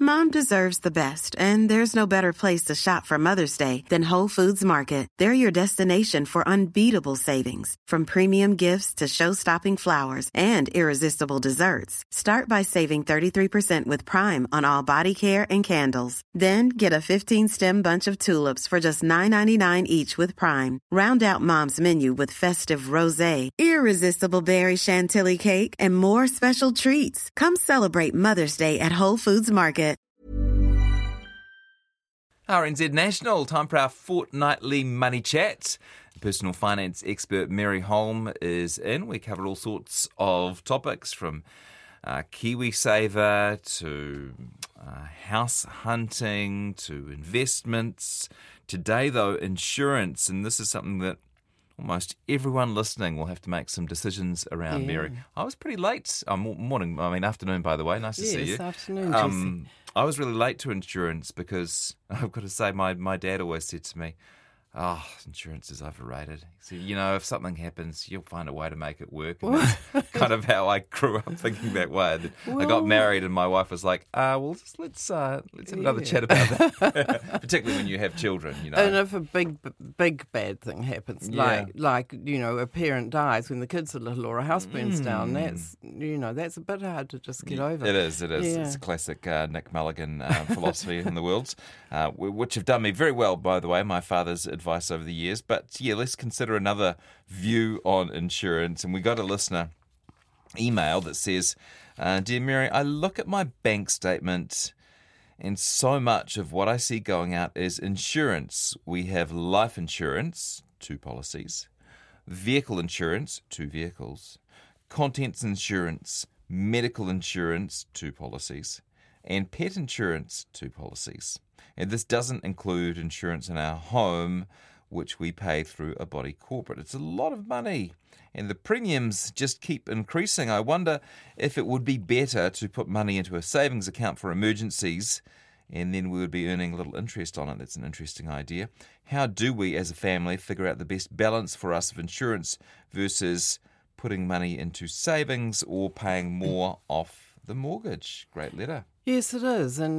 Mom deserves the best, and there's no better place to shop for Mother's Day than Whole Foods Market. They're your destination for unbeatable savings, from premium gifts to show-stopping flowers and irresistible desserts. Start by saving 33% with Prime on all body care and candles. Then get a 15-stem bunch of tulips for just $9.99 each with Prime. Round out Mom's menu with festive rosé, irresistible berry chantilly cake, and more special treats. Come celebrate Mother's Day at Whole Foods Market. RNZ National, time for our fortnightly money chat. Personal finance expert Mary Holm is in. We covered all sorts of topics from KiwiSaver to house hunting to investments. Today, though, insurance, and this is something that almost everyone listening will have to make some decisions around. Yeah. Mary, I was pretty late. Afternoon, by the way. Nice to see you. Yes, afternoon, Jesse. I was really late to insurance because I've got to say my dad always said to me, insurance is overrated. So, if something happens, you'll find a way to make it work. And that's kind of how I grew up thinking that way. I got married and my wife was like, let's have another chat about that. Particularly when you have children, And if a big bad thing happens, like a parent dies when the kids are little or a house burns down, that's a bit hard to just get over. It is. Yeah. It's a classic Nick Mulligan philosophy in the world, which have done me very well, by the way, my father's advice over the years. But let's consider another view on insurance. And we got a listener email that says, Dear Mary, I look at my bank statement and so much of what I see going out is insurance. We have life insurance, 2 policies, vehicle insurance, 2 vehicles, contents insurance, medical insurance, 2 policies, and pet insurance, 2 policies. And this doesn't include insurance in our home, which we pay through a body corporate. It's a lot of money, and the premiums just keep increasing. I wonder if it would be better to put money into a savings account for emergencies, and then we would be earning a little interest on it. That's an interesting idea. How do we, as a family, figure out the best balance for us of insurance versus putting money into savings or paying more off the mortgage? Great letter. Yes, it is. And,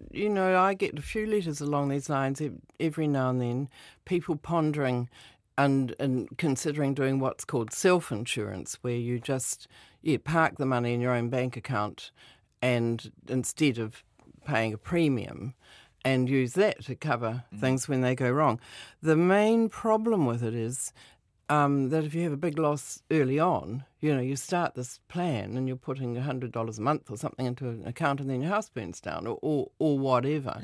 I get a few letters along these lines every now and then, people pondering and considering doing what's called self-insurance, where you just park the money in your own bank account and instead of paying a premium and use that to cover things when they go wrong. The main problem with it is that if you have a big loss early on, you start this plan and you're putting $100 a month or something into an account and then your house burns down or whatever.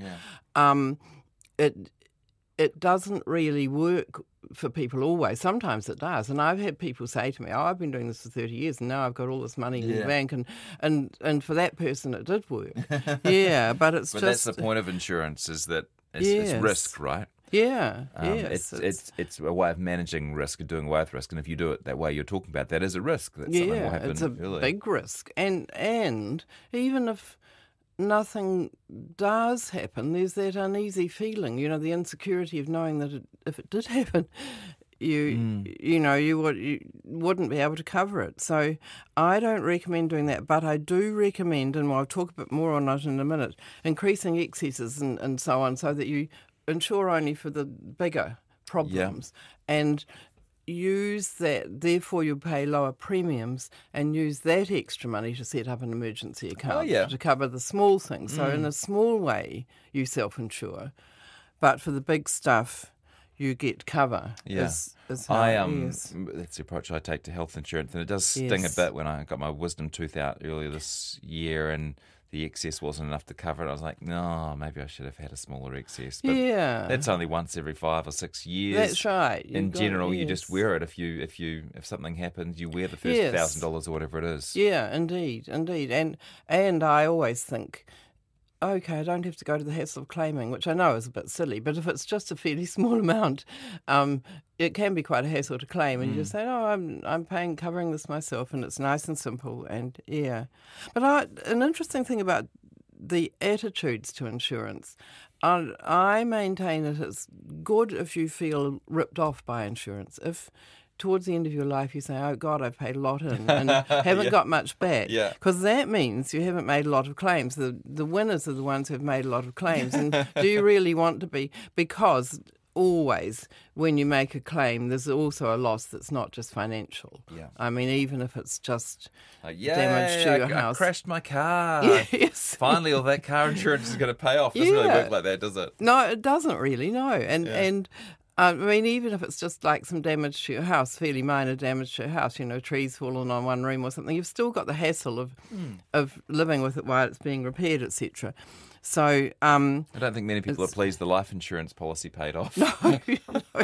Yeah. It doesn't really work for people always. Sometimes it does. And I've had people say to me, I've been doing this for 30 years and now I've got all this money in the bank. And for that person, it did work. Yeah, but it's but just... that's the point of insurance, is that it's risk, right? Yeah, it's a way of managing risk and doing away with risk. And if you do it that way you're talking about, that is a risk. That something will happen it's a early. big risk. And even if nothing does happen, there's that uneasy feeling, the insecurity of knowing that if it did happen, you wouldn't be able to cover it. So I don't recommend doing that, but I do recommend, and I'll talk a bit more on it in a minute, increasing excesses and so on, so that you insure only for the bigger problems and use that, therefore you pay lower premiums and use that extra money to set up an emergency account to cover the small things. So in a small way you self-insure, but for the big stuff you get cover. Is how that's the approach I take to health insurance, and it does sting a bit when I got my wisdom tooth out earlier this year and the excess wasn't enough to cover it. I was like, no, maybe I should have had a smaller excess. But that's only once every 5 or 6 years. That's right. In general, you just wear it. If something happens, you wear the first $1,000 or whatever it is. Yeah, indeed. And I always think, okay, I don't have to go to the hassle of claiming, which I know is a bit silly, but if it's just a fairly small amount, it can be quite a hassle to claim, and you just say, I'm covering this myself, and it's nice and simple, and But an interesting thing about the attitudes to insurance, I maintain that it's good if you feel ripped off by insurance. towards the end of your life you say, oh, God, I've paid a lot in and haven't got much back. Yeah. Because that means you haven't made a lot of claims. The winners are the ones who have made a lot of claims. And do you really want to be? Because always when you make a claim, there's also a loss that's not just financial. Yeah. I mean, even if it's just damage Yeah, to your I house. crashed my car. Yes. Finally, all that car insurance is going to pay off. Doesn't really work like that, does it? No, it doesn't really, no. And I mean, even if it's just like some damage to your house, fairly minor damage to your house, trees falling on one room or something, you've still got the hassle of living with it while it's being repaired, etc. So I don't think many people are pleased the life insurance policy paid off. the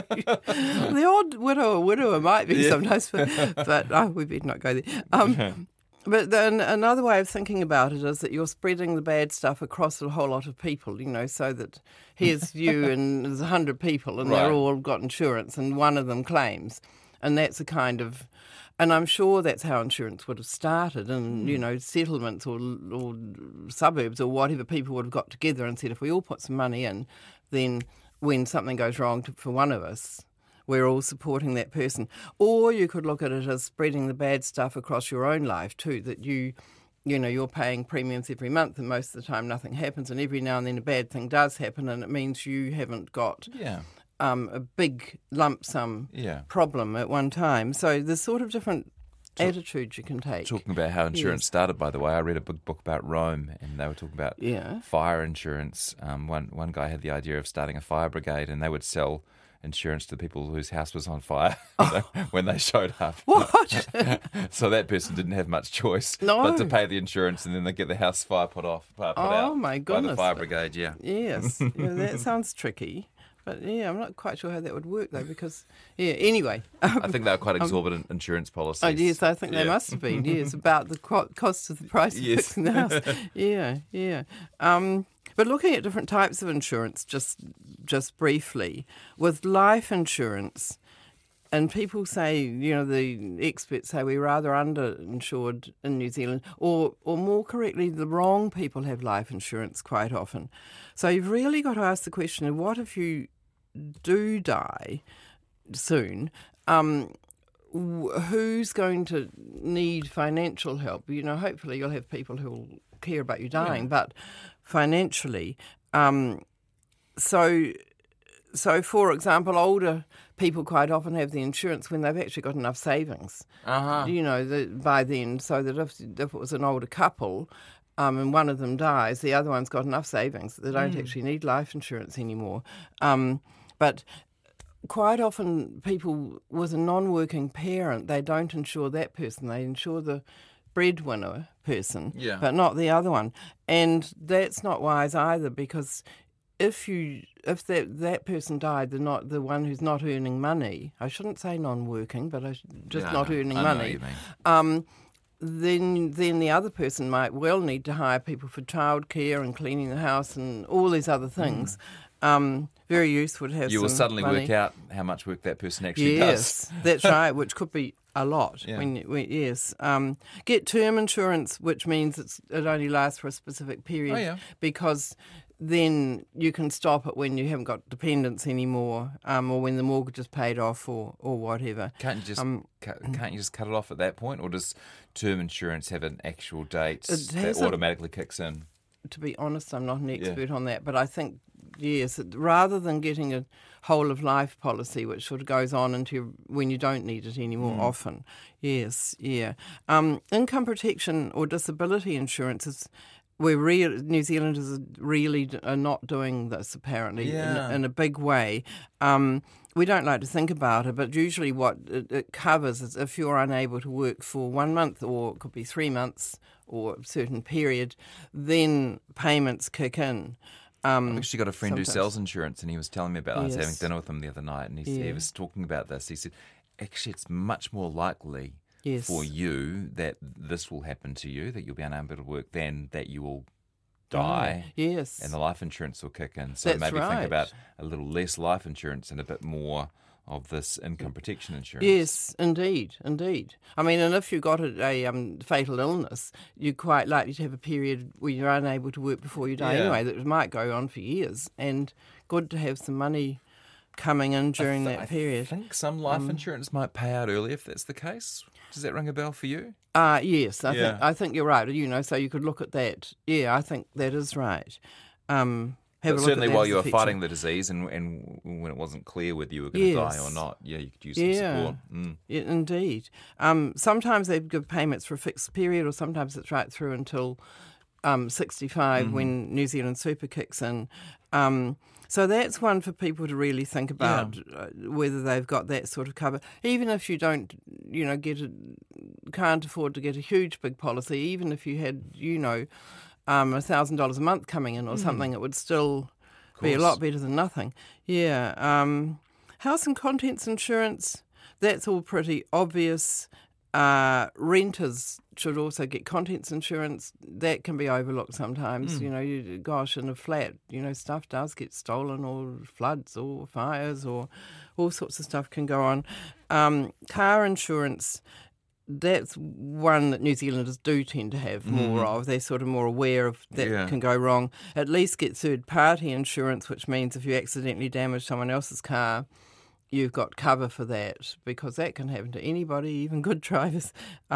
odd widower might be sometimes, but we better not go there. But then another way of thinking about it is that you're spreading the bad stuff across a whole lot of people, so that here's you and there's 100 people and they're all got insurance and one of them claims. And that's a kind of... And I'm sure that's how insurance would have started, and settlements or suburbs or whatever, people would have got together and said, if we all put some money in, then when something goes wrong for one of us, we're all supporting that person. Or you could look at it as spreading the bad stuff across your own life too, that you're paying premiums every month and most of the time nothing happens, and every now and then a bad thing does happen and it means you haven't got... a big lump sum problem at one time. So there's sort of different attitudes you can take. Talking about how insurance started, by the way, I read a big book about Rome, and they were talking about fire insurance. One guy had the idea of starting a fire brigade, and they would sell insurance to the people whose house was on fire when they showed up. What? So that person didn't have much choice but to pay the insurance, and then they get the house fire put out my goodness. by the fire brigade, Yes. That sounds tricky. But, I'm not quite sure how that would work, though, because, anyway. I think they were quite exorbitant insurance policies. Oh, yes, I think they must have been, about the cost of the price of fixing the house. Yeah. But looking at different types of insurance, just briefly, with life insurance, and people say, the experts say we're rather underinsured in New Zealand, or more correctly, the wrong people have life insurance quite often. So you've really got to ask the question of what if you do die soon, who's going to need financial help? Hopefully you'll have people who will care about you dying, but financially. So, for example, older people quite often have the insurance when they've actually got enough savings, by then, so that if it was an older couple and one of them dies, the other one's got enough savings that they don't actually need life insurance anymore. But quite often people with a non-working parent, they don't insure that person. They insure the breadwinner person, but not the other one. And that's not wise either, because if that person died, the one who's not earning money, I shouldn't say non-working, but not earning money, then the other person might well need to hire people for childcare and cleaning the house and all these other things. Very useful to have. You will suddenly money. work out how much work that person actually does. Yes, that's right, which could be a lot. Yes. Get term insurance, which means it only lasts for a specific period, because then you can stop it when you haven't got dependents anymore, or when the mortgage is paid off, or whatever. Can't you just cut it off at that point, or does term insurance have an actual date that automatically kicks in? To be honest, I'm not an expert on that, but I think yes, rather than getting a whole of life policy which sort of goes on until when you don't need it anymore often. Yes, income protection or disability insurance is where New Zealanders really are not doing this apparently in a big way. We don't like to think about it, but usually what it covers is if you're unable to work for 1 month, or it could be 3 months, or a certain period, then payments kick in. I've actually got a friend who sells insurance, and he was telling me about it. I was having dinner with him the other night, and he was talking about this. He said, actually, it's much more likely for you that this will happen to you, that you'll be unable to work, than that you will die. Yes. And the life insurance will kick in. So maybe think about a little less life insurance and a bit more of this income protection insurance. Yes, indeed. I mean, and if you've got a fatal illness, you're quite likely to have a period where you're unable to work before you die anyway, that might go on for years, and good to have some money coming in during that period. I think some life insurance might pay out early if that's the case. Does that ring a bell for you? Yes, I think you're right. So you could look at that. Yeah, I think that is right. But certainly while you were fighting the disease and when it wasn't clear whether you were going to die or not, you could use some support. Yeah, indeed. Sometimes they give payments for a fixed period, or sometimes it's right through until 65 when New Zealand Super kicks in. So that's one for people to really think about whether they've got that sort of cover. Even if you don't, can't afford to get a huge big policy, even if you had, $1,000 a month coming in or something, it would still be a lot better than nothing. Yeah. House and contents insurance, that's all pretty obvious. Renters should also get contents insurance. That can be overlooked sometimes. In a flat, stuff does get stolen, or floods or fires, or all sorts of stuff can go on. Car insurance, that's one that New Zealanders do tend to have more of. They're sort of more aware of that can go wrong. At least get third-party insurance, which means if you accidentally damage someone else's car, you've got cover for that, because that can happen to anybody, even good drivers.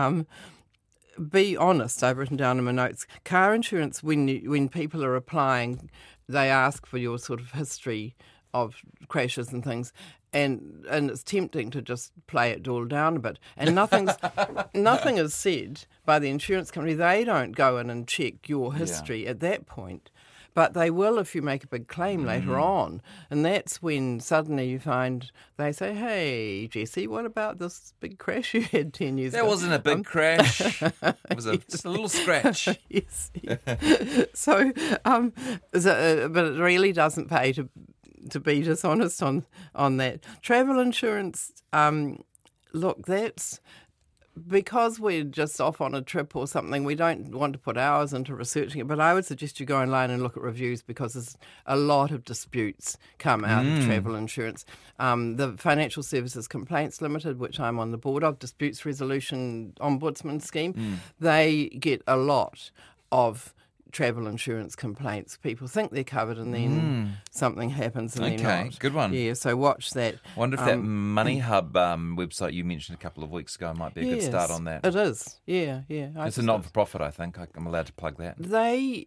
Be honest, I've written down in my notes. Car insurance, when people are applying, they ask for your sort of history of crashes and things, and it's tempting to just play it all down a bit. And nothing is said by the insurance company. They don't go in and check your history at that point. But they will if you make a big claim later on. And that's when suddenly you find they say, hey, Jesse, what about this big crash you had 10 years ago? That wasn't a big crash. It was just a little scratch. Yes. So, but it really doesn't pay to be dishonest on that. Travel insurance, look, that's... because we're just off on a trip or something, we don't want to put hours into researching it, but I would suggest you go online and look at reviews, because there's a lot of disputes come out of travel insurance. The Financial Services Complaints Limited, which I'm on the board of, Disputes Resolution Ombudsman Scheme, they get a lot of travel insurance complaints. People think they're covered and then something happens and they're not. Good one. Yeah, so watch that. I wonder if that Money Hub website you mentioned a couple of weeks ago might be a good start on that. It is. Yeah. It's a not-for-profit, I think. I'm allowed to plug that. They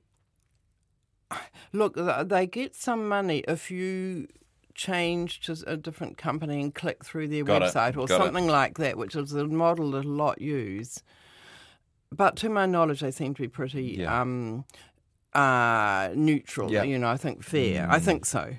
get some money if you change to a different company and click through their website or something like that, which is a model that a lot use. But to my knowledge, they seem to be pretty neutral. I think fair. I think so.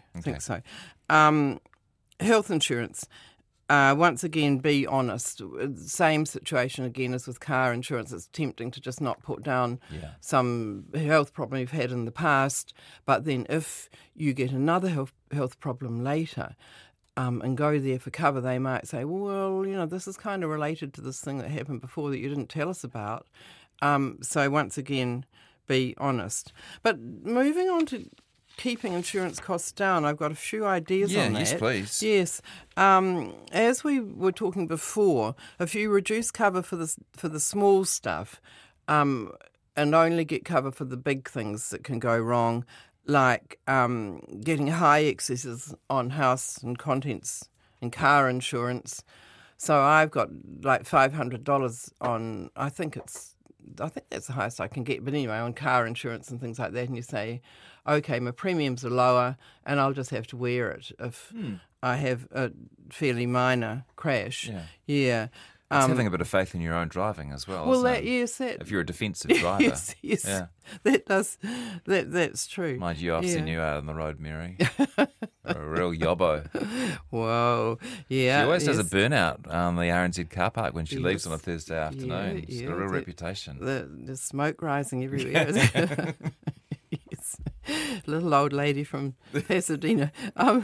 Health insurance. Once again, be honest. Same situation again as with car insurance. It's tempting to just not put down some health problem you've had in the past. But then if you get another health problem later, and go there for cover, they might say, well, this is kind of related to this thing that happened before that you didn't tell us about. So once again, be honest. But moving on to keeping insurance costs down, I've got a few ideas on that. Yes, please. Yes. As we were talking before, if you reduce cover for the small stuff and only get cover for the big things that can go wrong, like getting high excesses on house and contents and car insurance. So I've got like $500 on, I think that's the highest I can get, but anyway, on car insurance and things like that, and you say, okay, my premiums are lower and I'll just have to wear it if I have a fairly minor crash. Yeah. It's having a bit of faith in your own driving as well. Well, if you're a defensive driver. yes, yeah. That's true. Mind you, I've seen you out on the road, Mary. A real yobbo. Whoa, yeah. She always does a burnout on the RNZ car park when she leaves on a Thursday afternoon. She's got a real reputation. The smoke rising everywhere. Yes. Little old lady from Pasadena.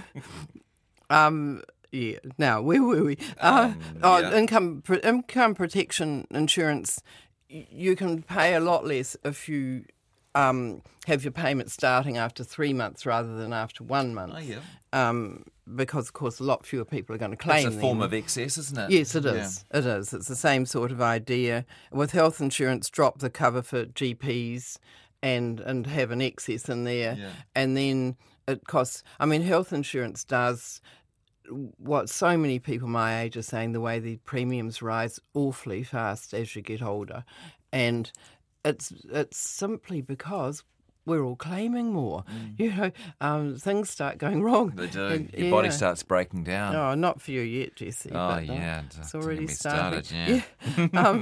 Yeah. Now, where were we? Income protection insurance. You can pay a lot less if you have your payment starting after 3 months rather than after 1 month. Oh, yeah. Because, of course, a lot fewer people are going to claim them. It's a form of excess, isn't it? Yes, it is. Yeah. It is. It's the same sort of idea. With health insurance, drop the cover for GPs and have an excess in there. Yeah. And then it costs... health insurance does... what so many people my age are saying, the way the premiums rise awfully fast as you get older. And it's simply because we're all claiming more. Things start going wrong. They do. Your body starts breaking down. No, not for you yet, Jesse. Oh, but, yeah. It's already started. Yeah.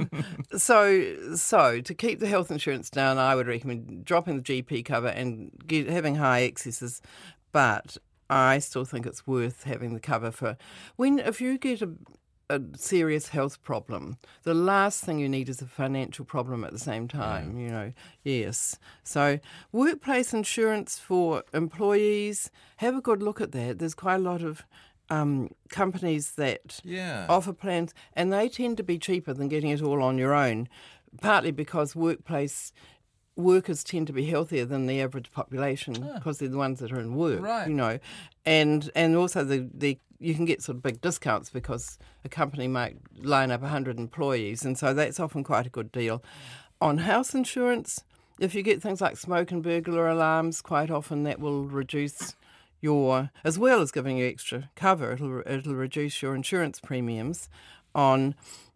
So to keep the health insurance down, I would recommend dropping the GP cover and having high excesses. But I still think it's worth having the cover for if you get a serious health problem, the last thing you need is a financial problem at the same time, Yes. So workplace insurance for employees, have a good look at that. There's quite a lot of companies that offer plans, and they tend to be cheaper than getting it all on your own, partly because workplace workers tend to be healthier than the average population because they're the ones that are in work, right. And also you can get sort of big discounts because a company might line up 100 employees, and so that's often quite a good deal. On house insurance, if you get things like smoke and burglar alarms, quite often that will reduce as well as giving you extra cover, it'll reduce your insurance premiums on.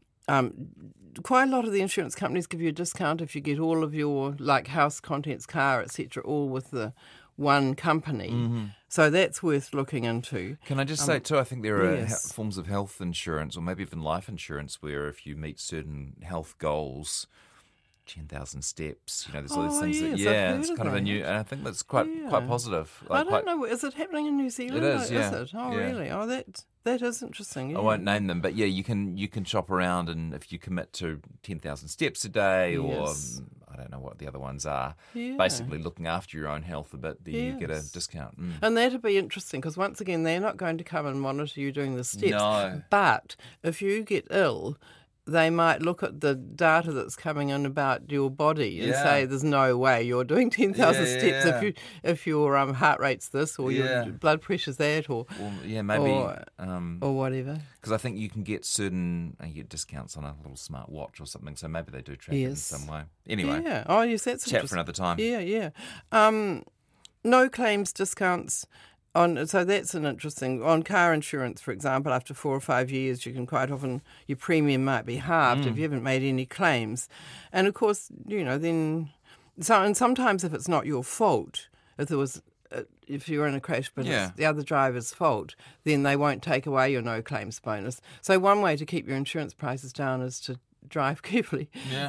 Quite a lot of the insurance companies give you a discount if you get all of your house contents, car, etc., all with the one company. Mm-hmm. So that's worth looking into. Can I just say too, I think there are forms of health insurance or maybe even life insurance where if you meet certain health goals, 10,000 steps, there's all these things it's kind of a new, and I think that's quite positive. I don't know, is it happening in New Zealand? It is, Is it? Oh, really? Oh, that is interesting. Yeah. I won't name them, but you can shop around, and if you commit to 10,000 steps a day, or I don't know what the other ones are, basically looking after your own health a bit, then you get a discount. And that'd be interesting because once again, they're not going to come and monitor you doing the steps. No. But if you get ill, they might look at the data that's coming in about your body and say there's no way you're doing 10,000 steps if your heart rate's this or your blood pressure's that or whatever. Because I think you can get you get discounts on a little smart watch or something, so maybe they do track it in some way. Anyway, that's chat for another time. No claims discounts. So that's an interesting. On car insurance, for example, after 4 or 5 years, you can quite often, your premium might be halved if you haven't made any claims. And of course, and sometimes if it's not your fault, if you're in a crash but it's the other driver's fault, then they won't take away your no claims bonus. So one way to keep your insurance prices down is to drive carefully.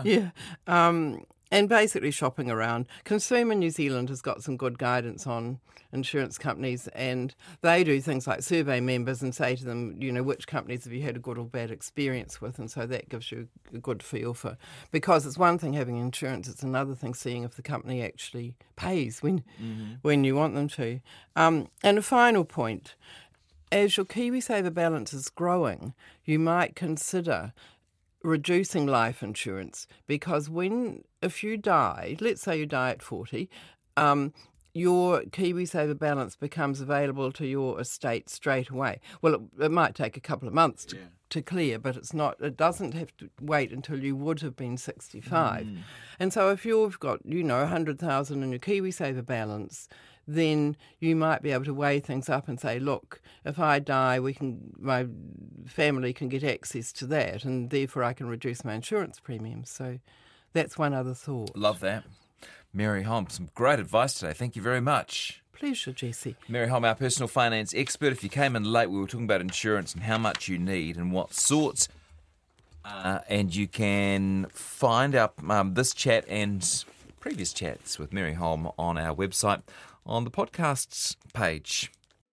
And basically shopping around. Consumer New Zealand has got some good guidance on insurance companies, and they do things like survey members and say to them, which companies have you had a good or bad experience with, and so that gives you a good feel for. Because it's one thing having insurance, it's another thing seeing if the company actually pays when you want them to. And a final point, as your KiwiSaver balance is growing, you might consider reducing life insurance because if you die, let's say you die at 40, your KiwiSaver balance becomes available to your estate straight away. Well, it might take a couple of months to clear, but it doesn't have to wait until you would have been 65. And so if you've got, 100,000 in your KiwiSaver balance, then you might be able to weigh things up and say, look, if I die, my family can get access to that, and therefore I can reduce my insurance premiums. So that's one other thought. Love that. Mary Holm, some great advice today. Thank you very much. Pleasure, Jesse. Mary Holm, our personal finance expert. If you came in late, we were talking about insurance and how much you need and what sorts. And you can find out this chat and previous chats with Mary Holm on our website on the podcasts page.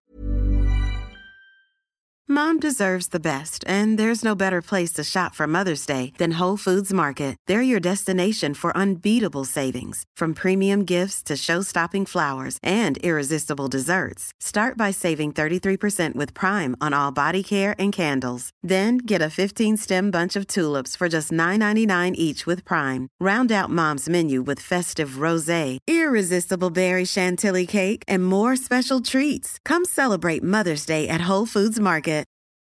Mom deserves the best, and there's no better place to shop for Mother's Day than Whole Foods Market. They're your destination for unbeatable savings, from premium gifts to show-stopping flowers and irresistible desserts. Start by saving 33% with Prime on all body care and candles. Then get a 15-stem bunch of tulips for just $9.99 each with Prime. Round out Mom's menu with festive rosé, irresistible berry chantilly cake, and more special treats. Come celebrate Mother's Day at Whole Foods Market.